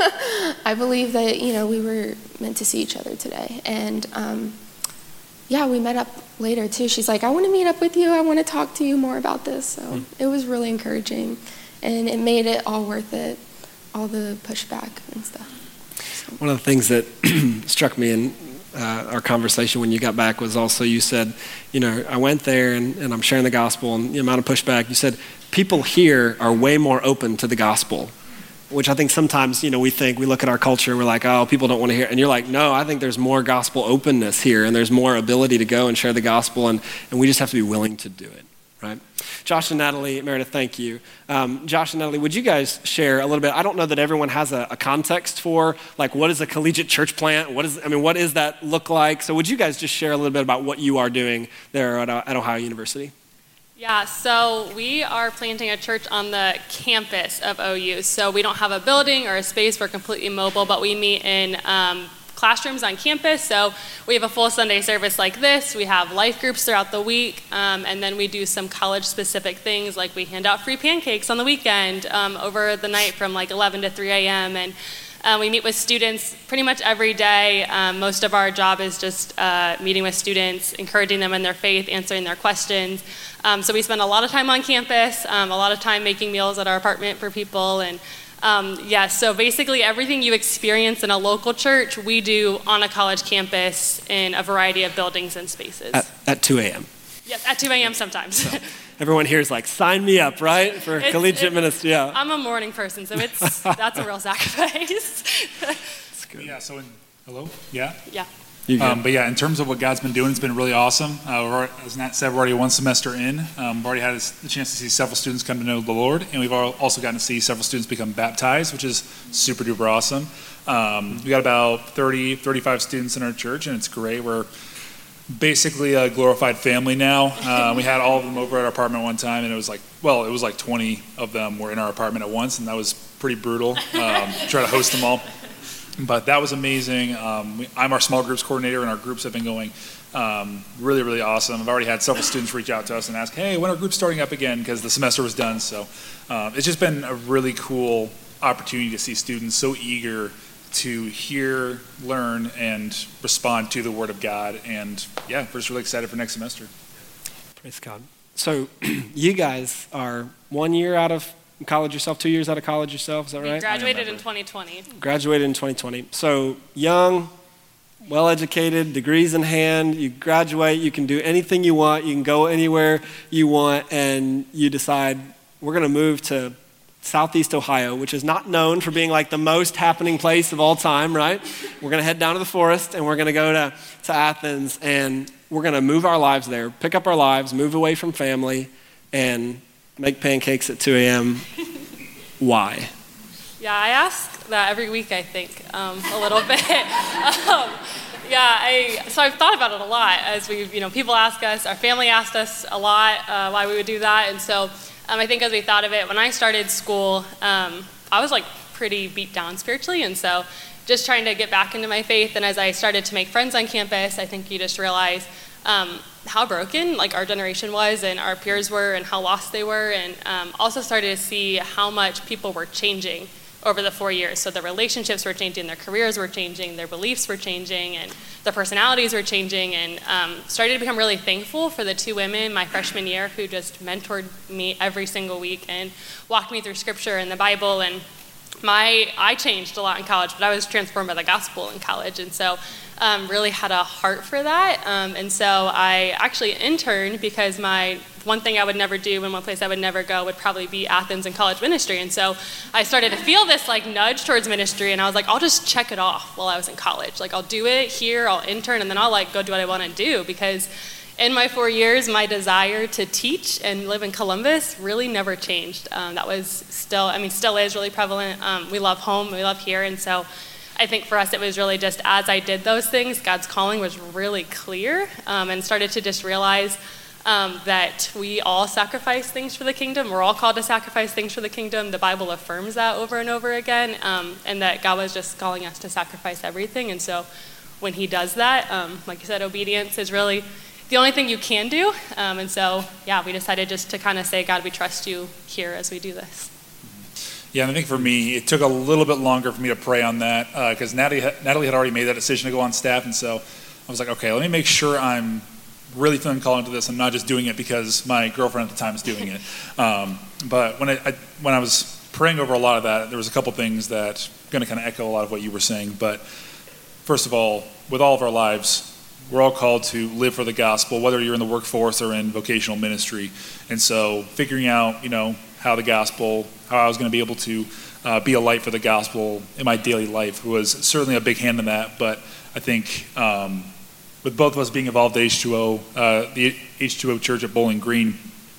I believe that, you know, we were meant to see each other today. And um, yeah, we met up later too. She's like, I want to meet up with you. I want to talk to you more about this. So mm. it was really encouraging, and it made it all worth it, all the pushback and stuff. So. One of the things that struck me in Uh, our conversation when you got back was also, you said, you know, I went there and, and I'm sharing the gospel, and the amount of pushback, you said, people here are way more open to the gospel, which I think sometimes, you know, we think, we look at our culture, we're like, oh, people don't want to hear, and you're like, no, I think there's more gospel openness here, and there's more ability to go and share the gospel, and, and we just have to be willing to do it, right? Josh and Natalie, Meredith, thank you. Um, Josh and Natalie, would you guys share a little bit? I don't know that everyone has a, a context for, like, what is a collegiate church plant? What is, I mean, what does that look like? So would you guys just share a little bit about what you are doing there at, at Ohio University? Yeah, so we are planting a church on the campus of O U. So we don't have a building or a space. We're completely mobile, but we meet in um, classrooms on campus. So we have a full Sunday service like this. We have life groups throughout the week, um, and then we do some college-specific things, like we hand out free pancakes on the weekend um, over the night from like eleven to three a.m. And uh, we meet with students pretty much every day. Um, most of our job is just uh, meeting with students, encouraging them in their faith, answering their questions. Um, so we spend a lot of time on campus, um, a lot of time making meals at our apartment for people, and Um, yeah, so basically everything you experience in a local church, we do on a college campus in a variety of buildings and spaces. At, at two a.m. Yes, at two a.m. sometimes. So everyone here is like, sign me up, right? For it's, collegiate it's, ministry, yeah. I'm a morning person, so it's that's a real sacrifice. That's good. Yeah, so in, hello? Yeah? Yeah. Um, but yeah, in terms of what God's been doing, it's been really awesome. Uh, we're already, as Nat said, we're already one semester in. Um, we've already had the chance to see several students come to know the Lord, and we've also gotten to see several students become baptized, which is super duper awesome. Um, we got about thirty, thirty-five students in our church, and it's great. We're basically a glorified family now. Uh, we had all of them over at our apartment one time, and it was like, well, it was like twenty of them were in our apartment at once, and that was pretty brutal. Um, try to host them all. But that was amazing. Um, we, I'm our small groups coordinator, and our groups have been going um, really, really awesome. I've already had several students reach out to us and ask, hey, when are groups starting up again? Because the semester was done. So um, it's just been a really cool opportunity to see students so eager to hear, learn, and respond to the Word of God. And yeah, we're just really excited for next semester. Praise God. So you guys are one year out of college yourself, two years out of college yourself, is that we right? graduated in twenty twenty. Graduated in twenty twenty. So young, well-educated, degrees in hand, you graduate, you can do anything you want, you can go anywhere you want, and you decide, we're going to move to Southeast Ohio, which is not known for being like the most happening place of all time, right? We're going to head down to the forest, and we're going to go to, to Athens, and we're going to move our lives there, pick up our lives, move away from family, and make pancakes at two a.m. Why? Yeah, I ask that every week, I think, um, a little bit. um, yeah, I, so I've thought about it a lot as we, you know, people ask us, our family asked us a lot uh, why we would do that. And so um, I think as we thought of it, when I started school, um, I was like pretty beat down spiritually. And so just trying to get back into my faith. And as I started to make friends on campus, I think you just realize um, how broken like our generation was and our peers were and how lost they were, and um, also started to see how much people were changing over the four years. So their relationships were changing, their careers were changing, their beliefs were changing, and their personalities were changing, and um, started to become really thankful for the two women my freshman year who just mentored me every single week and walked me through scripture and the Bible. And my I changed a lot in college, but I was transformed by the gospel in college, and so um, really had a heart for that. Um, and so I actually interned because my one thing I would never do and one place I would never go would probably be Athens and college ministry. And so I started to feel this like nudge towards ministry, and I was like, I'll just check it off while I was in college. Like, I'll do it here, I'll intern, and then I'll like go do what I want to do, because in my four years, my desire to teach and live in Columbus really never changed. Um, that was still, I mean, still is really prevalent. Um, we love home, we love here, and so I think for us it was really just as I did those things, God's calling was really clear, um, and started to just realize um, that we all sacrifice things for the kingdom. We're all called to sacrifice things for the kingdom. The Bible affirms that over and over again, um, and that God was just calling us to sacrifice everything. And so when he does that, um, like you said, obedience is really the only thing you can do. Um, and so, yeah, we decided just to kind of say, God, we trust you here as we do this. Yeah, and I think for me, it took a little bit longer for me to pray on that, because uh, Natalie, Natalie had already made that decision to go on staff, and so I was like, okay, let me make sure I'm really feeling called into this. I'm not just doing it because my girlfriend at the time is doing it. Um, but when I, I when I was praying over a lot of that, there was a couple things that are going to kind of echo a lot of what you were saying. But first of all, with all of our lives, we're all called to live for the gospel, whether you're in the workforce or in vocational ministry. And so figuring out, you know, how the gospel, how I was going to be able to uh, be a light for the gospel in my daily life was certainly a big hand in that. But I think um, with both of us being involved at H two O, uh, the H two O church at Bowling Green,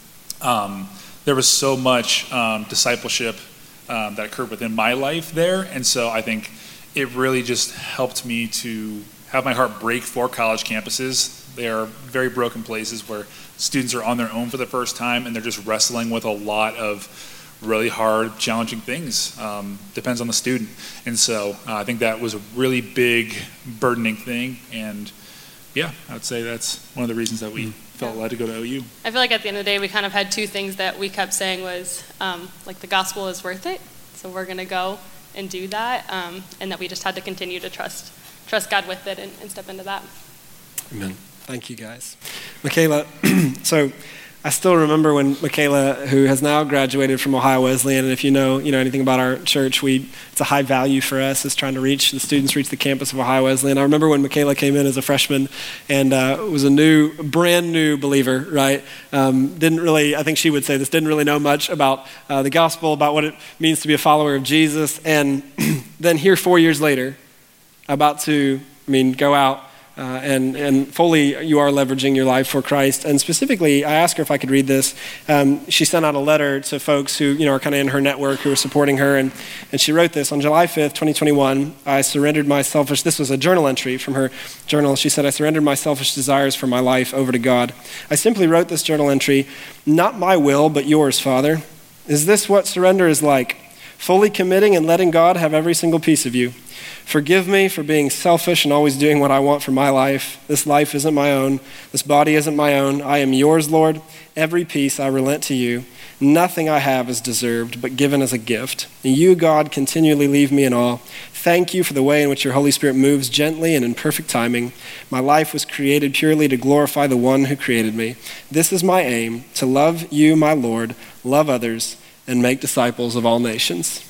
um, there was so much um, discipleship um, that occurred within my life there. And so I think it really just helped me to have my heart break for college campuses. They are very broken places where students are on their own for the first time, and they're just wrestling with a lot of really hard, challenging things. Um, depends on the student. And so uh, I think that was a really big, burdening thing. And yeah, I would say that's one of the reasons that we mm. felt led to go to O U. I feel like at the end of the day, we kind of had two things that we kept saying was, um, like, the gospel is worth it, so we're going to go and do that, um, and that we just had to continue to trust trust God with it and, and step into that. Amen. Thank you, guys. Michaela, so I still remember when Michaela, who has now graduated from Ohio Wesleyan, and if you know, you know anything about our church, we it's a high value for us is trying to reach the students, reach the campus of Ohio Wesleyan. I remember when Michaela came in as a freshman and uh, was a new, brand new believer, right? Um, didn't really, I think she would say this, didn't really know much about uh, the gospel, about what it means to be a follower of Jesus, and then here four years later, about to, I mean, go out uh, and, and fully you are leveraging your life for Christ. And specifically, I asked her if I could read this. Um, she sent out a letter to folks who, you know, are kind of in her network, who are supporting her. And, and she wrote this, on July fifth, twenty twenty-one, I surrendered my selfish, this was a journal entry from her journal. She said, I surrendered my selfish desires for my life over to God. I simply wrote this journal entry, not my will, but yours, Father. Is this what surrender is like? Fully committing and letting God have every single piece of you. Forgive me for being selfish and always doing what I want for my life. This life isn't my own. This body isn't my own. I am yours, Lord. Every piece I relent to you. Nothing I have is deserved, but given as a gift. And you, God, continually leave me in awe. Thank you for the way in which your Holy Spirit moves gently and in perfect timing. My life was created purely to glorify the one who created me. This is my aim, to love you, my Lord, love others, and make disciples of all nations.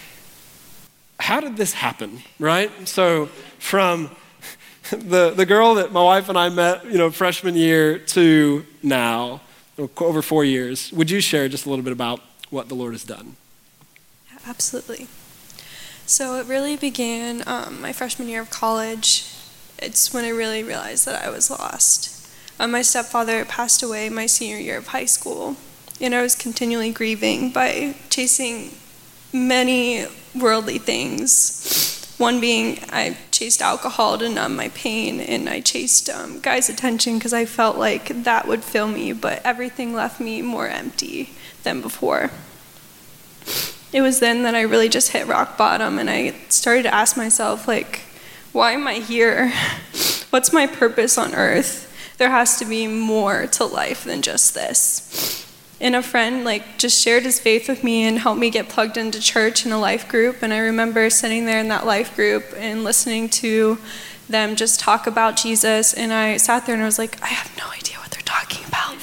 How did this happen, right? So from the the girl that my wife and I met, you know, freshman year to now, over four years, would you share just a little bit about what the Lord has done? Absolutely. So it really began um, my freshman year of college. It's when I really realized that I was lost. Um, my stepfather passed away my senior year of high school, and I was continually grieving by chasing many worldly things. One being I chased alcohol to numb my pain, and I chased um, guys' attention because I felt like that would fill me, but everything left me more empty than before. It was then that I really just hit rock bottom, and I started to ask myself, like, why am I here? What's my purpose on earth? There has to be more to life than just this. And a friend like just shared his faith with me and helped me get plugged into church in a life group. And I remember sitting there in that life group and listening to them just talk about Jesus. And I sat there and I was like, I have no idea what they're talking about.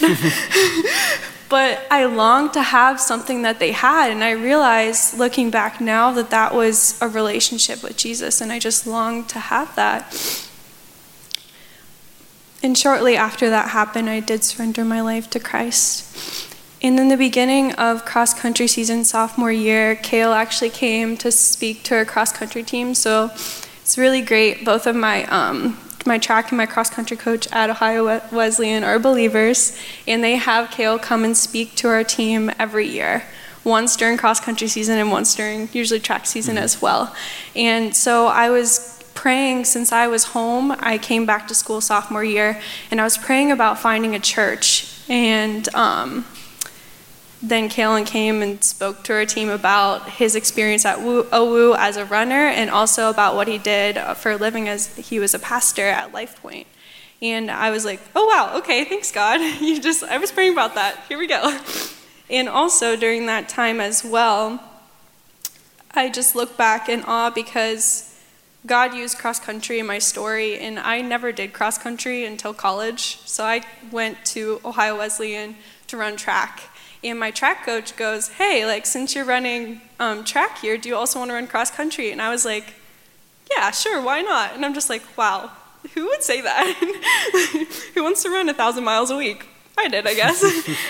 But I longed to have something that they had. And I realized looking back now that that was a relationship with Jesus. And I just longed to have that. and shortly after that happened, I did surrender my life to Christ. And in the beginning of cross-country season sophomore year, Kale actually came to speak to our cross-country team. So it's really great. Both of my um, my track and my cross-country coach at Ohio Wesleyan are believers, and they have Kale come and speak to our team every year, once during cross-country season and once during usually track season mm-hmm. as well. And so I was praying since I was home. I came back to school sophomore year, and I was praying about finding a church. And um, then Kalen came and spoke to our team about his experience at O W U as a runner, and also about what he did for a living as he was a pastor at Life Point. And I was like, oh wow, okay, thanks God. You just, I was praying about that. Here we go. And also during that time as well, I just look back in awe because God used cross country in my story, and I never did cross country until college. So I went to Ohio Wesleyan to run track. And my track coach goes, hey, like, since you're running um, track here, do you also want to run cross country? And I was like, yeah, sure, why not? And I'm just like, wow, who would say that? Who wants to run a thousand miles a week? I did, I guess.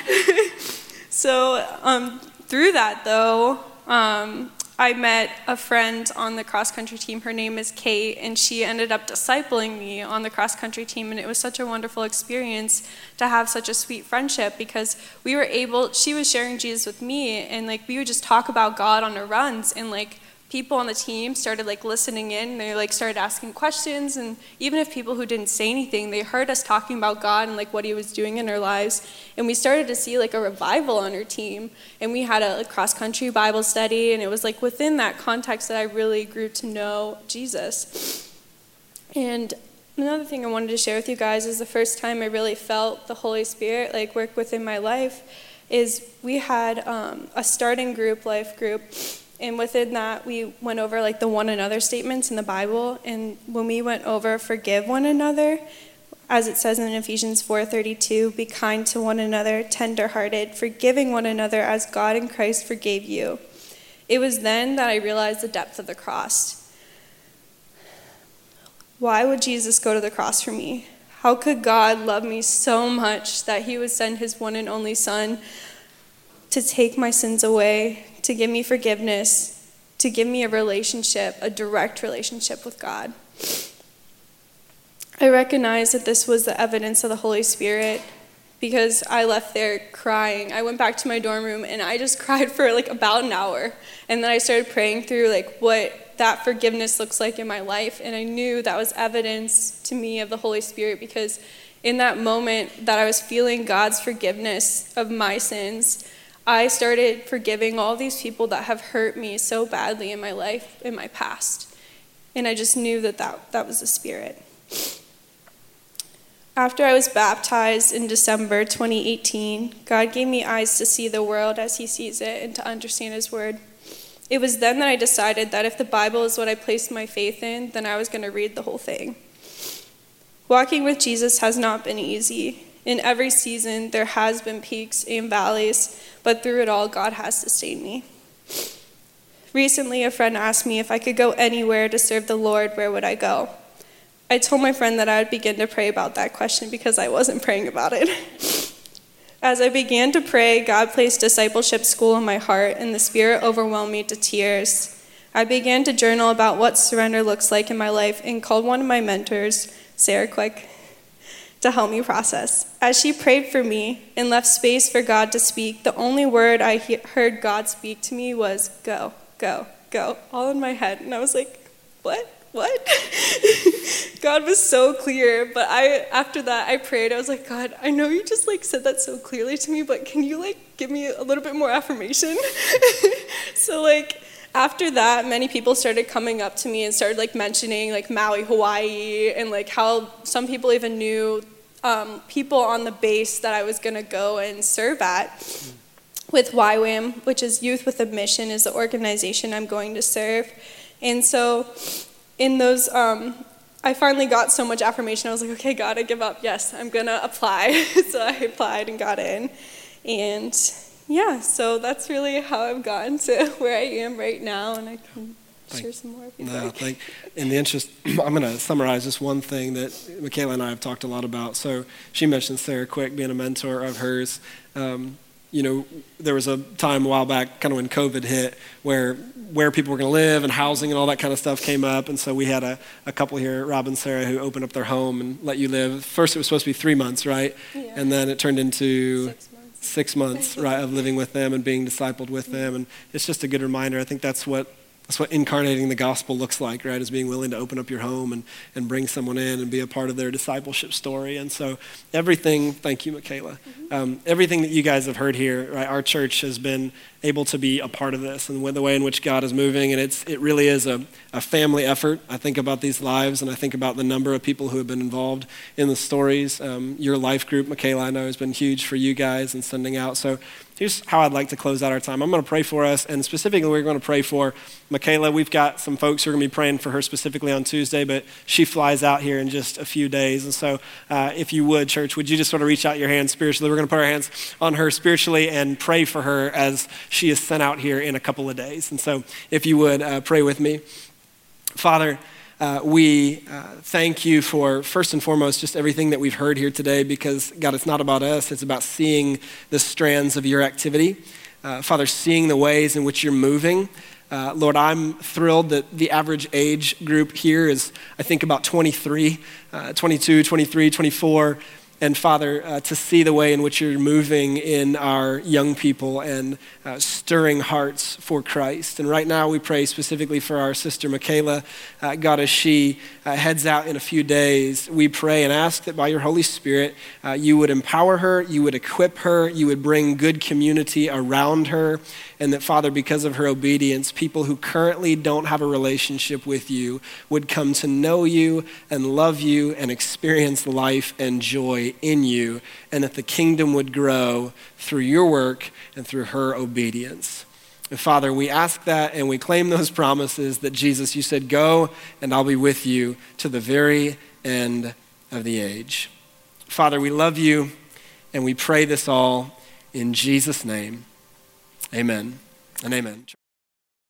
So um, through that, though, um, I met a friend on the cross-country team. Her name is Kate, and she ended up discipling me on the cross-country team, and it was such a wonderful experience to have such a sweet friendship because we were able, she was sharing Jesus with me, and like we would just talk about God on our runs, and like people on the team started like listening in, and they like started asking questions, and even if people who didn't say anything, they heard us talking about God and like what he was doing in our lives, and we started to see like a revival on our team, and we had a like, cross-country Bible study, and it was like within that context that I really grew to know Jesus. And another thing I wanted to share with you guys is the first time I really felt the Holy Spirit like work within my life is we had um, a starting group, life group. And within that, we went over like the one another statements in the Bible. And when we went over forgive one another, as it says in Ephesians four thirty-two, be kind to one another, tender-hearted, forgiving one another as God in Christ forgave you. It was then that I realized the depth of the cross. Why would Jesus go to the cross for me? How could God love me so much that he would send his one and only Son to take my sins away, to give me forgiveness, to give me a relationship, a direct relationship with God? I recognize that this was the evidence of the Holy Spirit because I left there crying. I went back to my dorm room and I just cried for like about an hour. And then I started praying through like what that forgiveness looks like in my life. And I knew that was evidence to me of the Holy Spirit because in that moment that I was feeling God's forgiveness of my sins, I started forgiving all these people that have hurt me so badly in my life, in my past. And I just knew that that, that was the Spirit. After I was baptized in December twenty eighteen, God gave me eyes to see the world as he sees it and to understand his word. It was then that I decided that if the Bible is what I placed my faith in, then I was going to read the whole thing. Walking with Jesus has not been easy. In every season, there has been peaks and valleys, but through it all, God has sustained me. Recently, a friend asked me if I could go anywhere to serve the Lord, where would I go? I told my friend that I would begin to pray about that question because I wasn't praying about it. As I began to pray, God placed discipleship school in my heart, and the Spirit overwhelmed me to tears. I began to journal about what surrender looks like in my life and called one of my mentors, Sarah Quick, to help me process. As she prayed for me and left space for God to speak, the only word I he- heard God speak to me was, go, go, go, all in my head. And I was like, what? What? God was so clear, but I, after that, I prayed. I was like, God, I know you just like said that so clearly to me, but can you like give me a little bit more affirmation? So like, after that, many people started coming up to me and started like mentioning like Maui, Hawaii, and like how some people even knew um, people on the base that I was gonna go and serve at with Y WAM, which is Youth with a Mission, is the organization I'm going to serve. And so in those, um, I finally got so much affirmation. I was like, okay, God, I give up. Yes, I'm gonna apply. So I applied and got in. And yeah, so that's really how I've gotten to where I am right now, and I can Thank, share some more if you'd no, like. thank, in the interest, I'm going to summarize just one thing that Michaela and I have talked a lot about. So she mentioned Sarah Quick being a mentor of hers. Um, you know, there was a time a while back, kind of when COVID hit, where where people were going to live and housing and all that kind of stuff came up. And so we had a, a couple here, Rob and Sarah, who opened up their home and let you live. First, it was supposed to be three months, right? Yeah. And then it turned into Six months. six months, right, of living with them and being discipled with them. And it's just a good reminder. I think that's what That's what incarnating the gospel looks like, right? Is being willing to open up your home and, and bring someone in and be a part of their discipleship story. And so everything, thank you, Michaela, mm-hmm. um, everything that you guys have heard here, right? Our church has been able to be a part of this and with the way in which God is moving. And it's it really is a, a family effort. I think about these lives and I think about the number of people who have been involved in the stories. Um, your life group, Michaela, I know has been huge for you guys and sending out. So here's how I'd like to close out our time. I'm going to pray for us, and specifically we're going to pray for Michaela. We've got some folks who are going to be praying for her specifically on Tuesday, but she flies out here in just a few days. And so uh, if you would, church, would you just sort of reach out your hands spiritually? We're going to put our hands on her spiritually and pray for her as she is sent out here in a couple of days. And so if you would, uh, pray with me. Father, Uh, we uh, thank you for, first and foremost, just everything that we've heard here today, because, God, it's not about us. It's about seeing the strands of your activity. Uh, Father, seeing the ways in which you're moving. Uh, Lord, I'm thrilled that the average age group here is, I think, about twenty-three, uh, twenty-two, twenty-three, twenty-four. And Father, uh, to see the way in which you're moving in our young people and uh, stirring hearts for Christ. And right now we pray specifically for our sister Michaela. Uh, God, as she uh, heads out in a few days, we pray and ask that by your Holy Spirit, uh, you would empower her, you would equip her, you would bring good community around her. And that, Father, because of her obedience, people who currently don't have a relationship with you would come to know you and love you and experience life and joy in you, and that the kingdom would grow through your work and through her obedience. And Father, we ask that and we claim those promises that, Jesus, you said, go and I'll be with you to the very end of the age. Father, we love you and we pray this all in Jesus' name. Amen and amen.